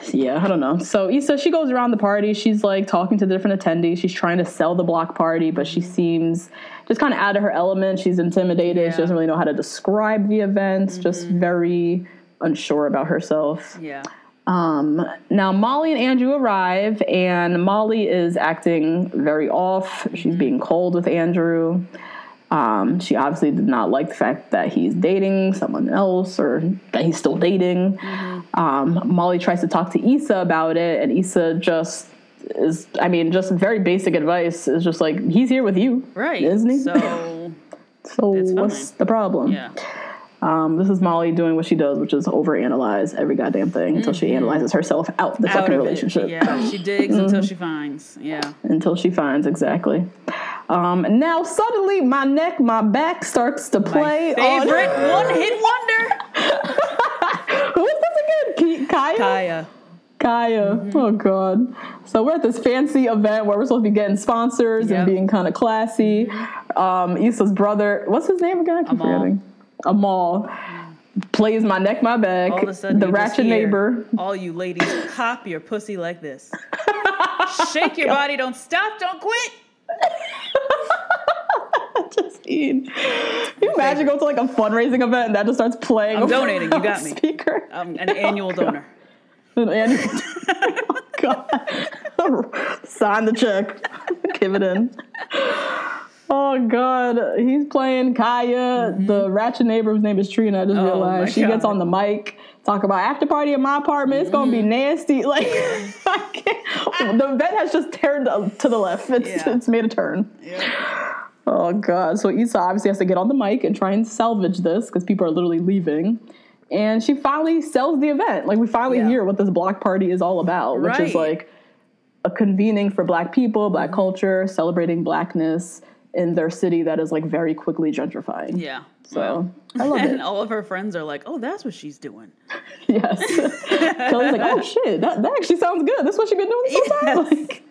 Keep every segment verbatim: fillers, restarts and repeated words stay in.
Yeah, I don't know. So Issa, she goes around the party. She's like talking to the different attendees. She's trying to sell the block party, but she seems just kind of out of her element. She's intimidated. Yeah. She doesn't really know how to describe the event. Mm-hmm. Just very unsure about herself. Yeah. Um, now Molly and Andrew arrive, and Molly is acting very off. She's mm-hmm. being cold with Andrew. Um, she obviously did not like the fact that he's dating someone else or that he's still dating. Mm-hmm. Um, Molly tries to talk to Issa about it, and Issa just is, I mean, just very basic advice is just like, he's here with you. Right. Isn't he? So, so what's the problem? Yeah. Um, this is Molly doing what she does, which is overanalyze every goddamn thing mm-hmm. until she analyzes herself out the out fucking relationship. It. Yeah, she digs mm-hmm. until she finds. Yeah. Until she finds, exactly. Um, now suddenly my neck, my back starts to play. My favorite on... one-hit wonder. Who is this again? Kaya? Kaya. Kaya. Mm-hmm. Oh, God. So we're at this fancy event where we're supposed to be getting sponsors yep. and being kind of classy. Um, Issa's brother, what's his name again? I keep Amal. forgetting. Amal. Plays my neck, my back. All of a sudden, the ratchet neighbor. All you ladies, cop your pussy like this. Shake your body, don't stop, don't quit. Just eat. Can you imagine going to like a fundraising event and that just starts playing? I'm donating. You got me. Speaker. I'm an annual oh, donor. An annual. Oh, God. Sign the check. Give it in. Oh, God. He's playing Kaya, mm-hmm. the ratchet neighbor whose name is Trina. I just oh, realized. She God. gets on the mic, talk about after party at my apartment. It's mm-hmm. going to be nasty. Like, I can't. The event has just turned to the left. It's, yeah. it's made a turn. Yeah. Oh, God. So Issa obviously has to get on the mic and try and salvage this because people are literally leaving. And she finally sells the event. Like, we finally yeah. hear what this block party is all about, which right. is like a convening for Black people, Black culture, celebrating Blackness in their city that is like very quickly gentrifying. Yeah. So I love and it. And all of her friends are like, oh, that's what she's doing. Yes. Kelly's like, oh shit, that, that actually sounds good. That's what she's been doing this whole time.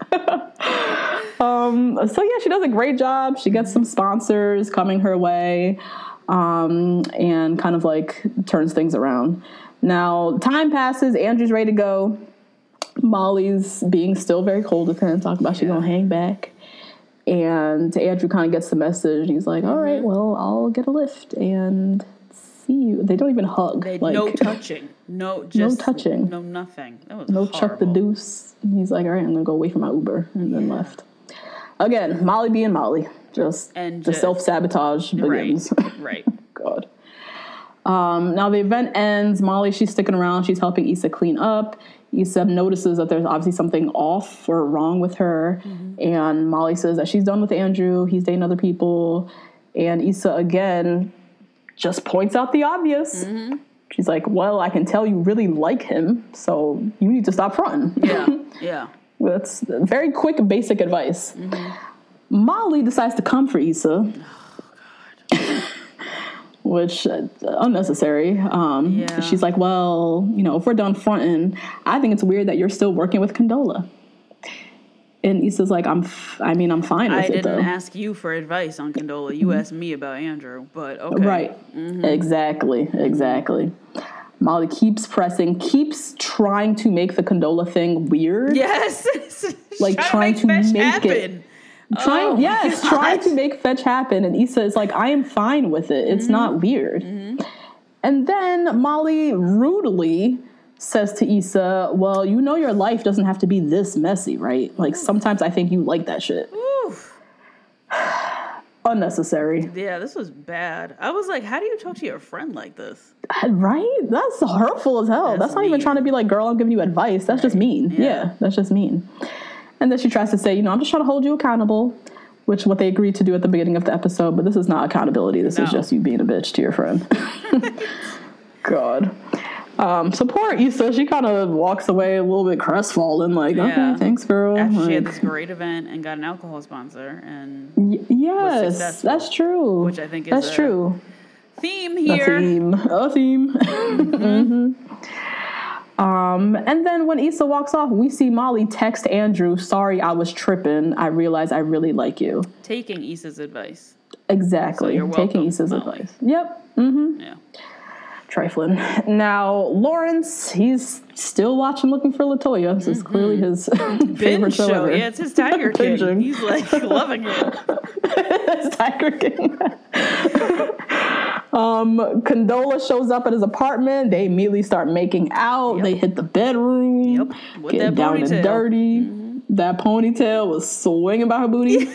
Like, um, so yeah, she does a great job. She gets some sponsors coming her way, um, and kind of like turns things around. Now, time passes, Andrew's ready to go. Molly's being still very cold with him, talking about yeah. she's gonna hang back. And Andrew kind of gets the message. He's like, all right, well, I'll get a lift and see you. They don't even hug. They, like, no touching. No just, No touching. No nothing. That was No horrible. Chuck the Deuce. And he's like, all right, I'm going to go wait for my Uber. And yeah. then left. Again, Molly being Molly. Just and the just, self-sabotage begins. Right. right. God. Um, now the event ends. Molly, she's sticking around. She's helping Issa clean up. Issa notices that there's obviously something off or wrong with her. Mm-hmm. And Molly says that she's done with Andrew. He's dating other people. And Issa, again, just points out the obvious. Mm-hmm. She's like, well, I can tell you really like him, so you need to stop fronting. Yeah, yeah. That's very quick, basic advice. Mm-hmm. Molly decides to come for Issa. Oh, God. Which, uh, unnecessary. Um, yeah. She's like, well, you know, if we're done fronting, I think it's weird that you're still working with Condola. And Issa's like, I'm, f- I mean, I'm fine with I it, though. I didn't ask you for advice on Condola. You mm-hmm. asked me about Andrew, but okay. Right. Mm-hmm. Exactly. Exactly. Molly keeps pressing, keeps trying to make the Condola thing weird. Yes. Like, trying to make, to make it. Trying, oh, yes, God. trying to make fetch happen. And Issa is like, I am fine with it. It's mm-hmm. not weird. Mm-hmm. And then Molly rudely says to Issa, well, you know your life doesn't have to be this messy, right? Like, sometimes I think you like that shit. Oof. Unnecessary. Yeah, this was bad. I was like, how do you talk to your friend like this? Right? That's hurtful as hell. That's, that's not mean. even trying to be like, girl, I'm giving you advice. That's right. just mean. Yeah. yeah, that's just mean. And then she tries to say, you know, I'm just trying to hold you accountable, which what they agreed to do at the beginning of the episode. But this is not accountability. This no. is just you being a bitch to your friend. God. Um, so poor Issa, she kind of walks away a little bit crestfallen, like, yeah. okay, thanks, girl. After like, she had this great event and got an alcohol sponsor. and y- Yes, that's true. Which I think is that's a true. theme here. A theme. A theme. mm-hmm. Um, and then when Issa walks off, we see Molly text Andrew, sorry, I was tripping. I realized I really like you. Taking Issa's advice. Exactly. So you're welcome, Taking Issa's Molly. advice. Yep. Mm-hmm. Yeah. trifling. Now, Lawrence, he's still watching Looking for LaToya. This is mm-hmm. clearly his favorite show, show ever. Yeah, it's his Tiger King. He's like loving it. It's Tiger King. um, Condola shows up at his apartment. They immediately start making out. Yep. They hit the bedroom. Yep. With get that down ponytail. and dirty. Mm-hmm. That ponytail was swinging by her booty.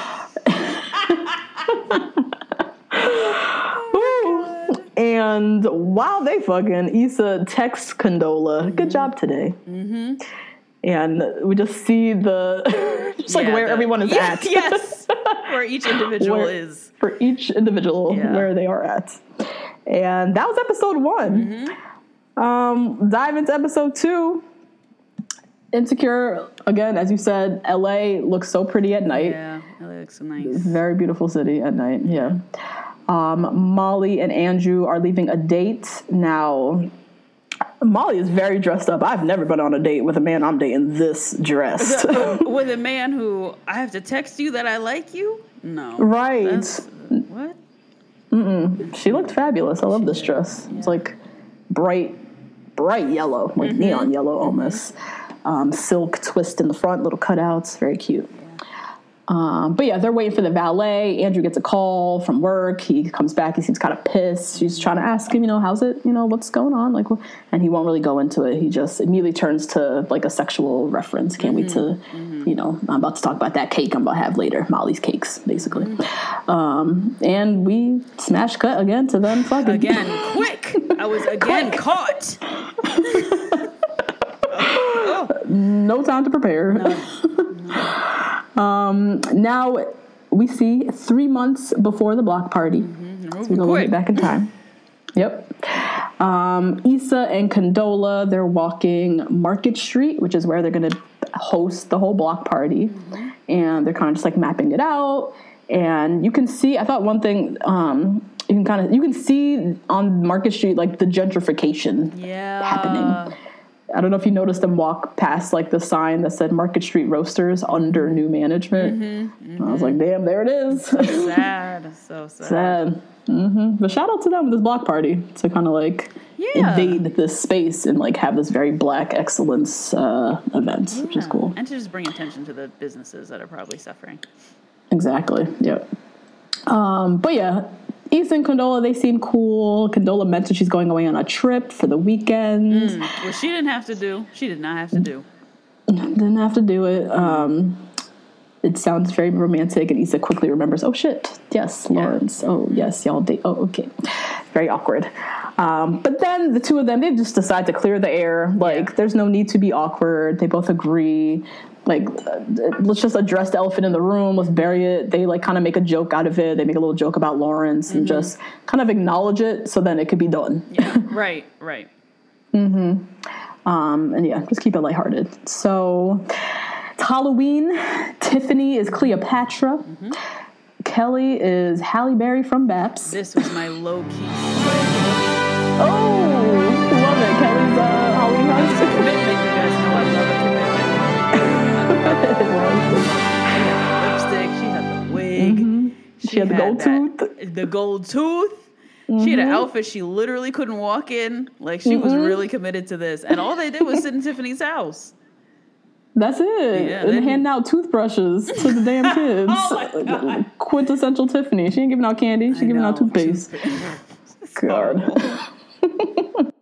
And while they fucking, Issa texts Condola, mm-hmm. good job today. Mm-hmm. And we just see the, just like yeah, where the, everyone is yeah, at. Yes, where each individual where, is. For each individual, yeah. where they are at. And that was episode one. Mm-hmm. Um, dive into episode two. Insecure, again, as you said, L A looks so pretty at night. Yeah, L A looks so nice. Very beautiful city at night, yeah. Um, Molly and Andrew are leaving a date. Now, Molly is very dressed up. I've never been on a date with a man I'm dating this dressed. With a man who, I have to text you that I like you? No. Right. That's, what? Mm-mm. She looked fabulous. I love she this did. dress. Yeah. It's like bright, bright yellow, like mm-hmm. neon yellow almost. Mm-hmm. Um, silk twist in the front, little cutouts. Very cute. Um, but yeah, they're waiting for the valet. Andrew gets a call from work. He comes back. He seems kind of pissed. She's trying to ask him, you know, how's it, you know, what's going on? Like, and he won't really go into it. He just immediately turns to like a sexual reference. Can't mm-hmm. wait to, mm-hmm. you know, I'm about to talk about that cake I'm about to have later. Molly's cakes, basically. Mm-hmm. Um, and we smash cut again to them fucking. Again, quick. I was again caught. oh. No time to prepare. No. No. Um, now we see three months before the block party. Mm-hmm. So we go a little bit back in time. Yep. Um, Issa and Condola, they're walking Market Street, which is where they're going to host the whole block party. Mm-hmm. And they're kind of just like mapping it out. And you can see, I thought one thing, um, you can kind of, you can see on Market Street, like the gentrification yeah. happening. I don't know if you noticed them walk past like the sign that said Market Street Roasters under new management. Mm-hmm, mm-hmm. I was like, damn, there it is. So sad. So sad. Sad. Mm-hmm. But shout out to them with this block party to kind of like yeah. invade this space and like have this very black excellence uh, event, yeah. which is cool. And to just bring attention to the businesses that are probably suffering. Exactly. Yep. Um, but yeah, Issa and Condola, they seem cool. Condola mentioned she's going away on a trip for the weekend. Mm, well, she didn't have to do. She did not have to do. Didn't have to do it. Um, it sounds very romantic, and Issa quickly remembers, oh, shit, yes, Lawrence. Yeah. Oh, yes, y'all date. Oh, okay. Very awkward. Um, but then the two of them, they just decide to clear the air. Like, yeah. there's no need to be awkward. They both agree. Like, uh, let's just address the elephant in the room. Let's bury it. They, like, kind of make a joke out of it. They make a little joke about Lawrence mm-hmm. and just kind of acknowledge it so then it could be done. Yeah, right, right. mm-hmm. Um, and, yeah, just keep it lighthearted. So, it's Halloween. Tiffany is Cleopatra. Mm-hmm. Kelly is Halle Berry from Baps. This was my low-key. Oh, love it. Kelly's uh, Halloween costume. Commitment, you guys know I love a commitment. Lipstick. She had the wig. Mm-hmm. She, she had the gold that, tooth. The gold tooth. Mm-hmm. She had an outfit she literally couldn't walk in. Like, she mm-hmm. was really committed to this. And all they did was sit in Tiffany's house. That's it. Yeah, and handing out toothbrushes to the damn kids. Oh my God. Quintessential Tiffany. She ain't giving out candy. She giving out toothpaste. God.